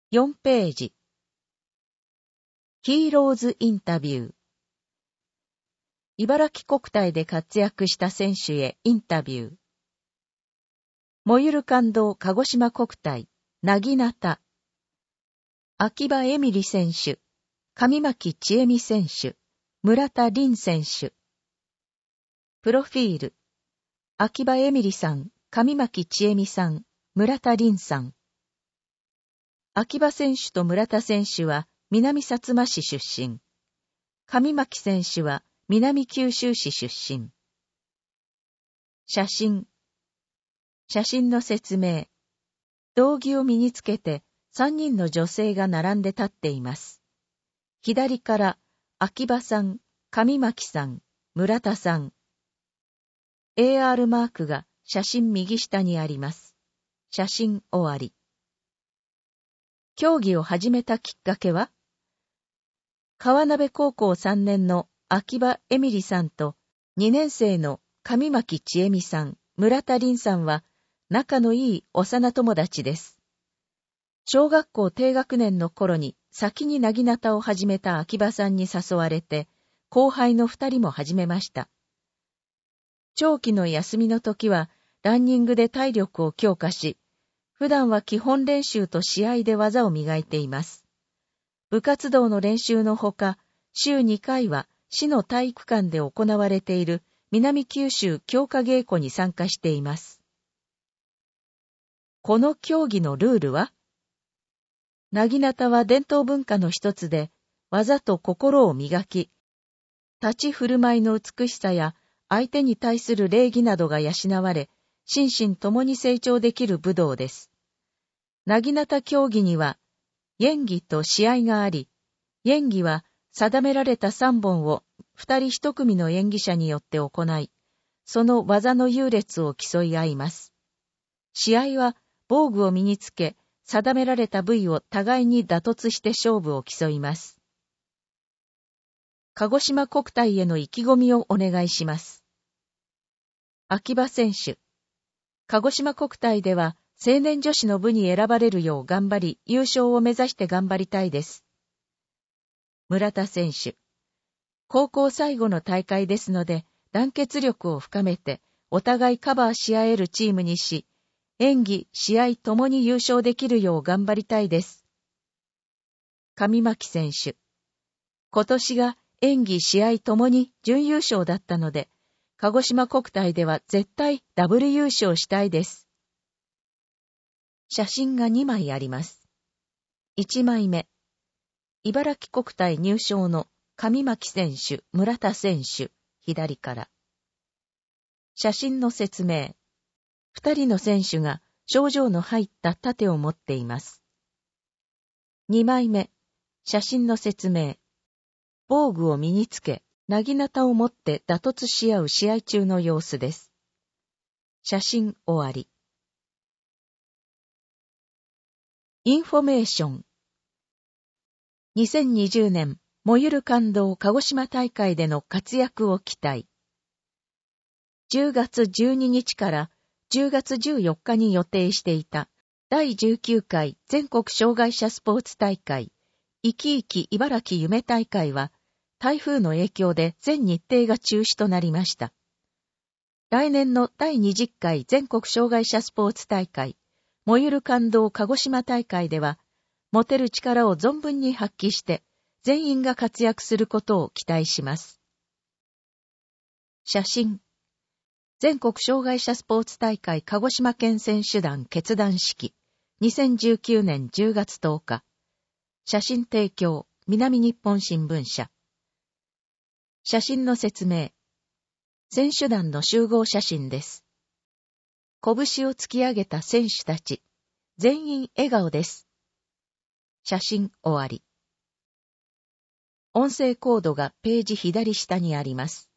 4ページ。ヒーローズインタビュー。茨城国体で活躍した選手へインタビュー。燃ゆる感動鹿児島国体、なぎなた。秋葉恵美里選手、上牧千恵美選手、村田凛選手。プロフィール。秋葉恵美里さん、上牧千恵美さん、村田凛さん。秋葉選手と村田選手は南薩摩市出身。上牧選手は南九州市出身。写真。写真の説明。道着を身につけて3人の女性が並んで立っています。左から秋葉さん、上牧さん、村田さん。AR マークが写真右下にあります。写真終わり。競技を始めたきっかけは、川鍋高校3年の秋葉恵美里さんと2年生の上牧千恵美さん、村田凛さんは仲のいい幼友達です。小学校低学年の頃に先になぎなたを始めた秋葉さんに誘われて、後輩の2人も始めました。長期の休みの時はランニングで体力を強化し、普段は基本練習と試合で技を磨いています。部活動の練習のほか、週2回は市の体育館で行われている南九州強化稽古に参加しています。この競技のルールは、なぎなたは伝統文化の一つで、技と心を磨き、立ち振る舞いの美しさや相手に対する礼儀などが養われ、心身ともに成長できる武道です。なぎなた競技には、演技と試合があり、演技は定められた3本を2人1組の演技者によって行い、その技の優劣を競い合います。試合は防具を身につけ、定められた部位を互いに打突して勝負を競います。鹿児島国体への意気込みをお願いします。秋葉選手。鹿児島国体では青年女子の部に選ばれるよう頑張り、優勝を目指して頑張りたいです。村田選手。高校最後の大会ですので、団結力を深めて、お互いカバーし合えるチームにし、演技、試合ともに優勝できるよう頑張りたいです。上牧選手。今年が演技、試合ともに準優勝だったので、鹿児島国体では絶対ダブル優勝したいです。写真が2枚あります。1枚目。茨城国体入賞の上牧選手、村田選手、左から。写真の説明。2人の選手が賞状の入った盾を持っています。2枚目。写真の説明。防具を身につけ、なぎなたを持って打突し合う試合中の様子です。写真終わり。インフォメーション。2020年、燃ゆる感動鹿児島大会での活躍を期待。10月12日から10月14日に予定していた第19回全国障害者スポーツ大会、いきいき茨城夢大会は、台風の影響で全日程が中止となりました。来年の第20回全国障害者スポーツ大会、燃ゆる感動鹿児島大会では、持てる力を存分に発揮して、全員が活躍することを期待します。写真。全国障害者スポーツ大会鹿児島県選手団結団式、2019年10月10日。写真提供、南日本新聞社。写真の説明。選手団の集合写真です。拳を突き上げた選手たち。全員笑顔です。写真終わり。音声コードがページ左下にあります。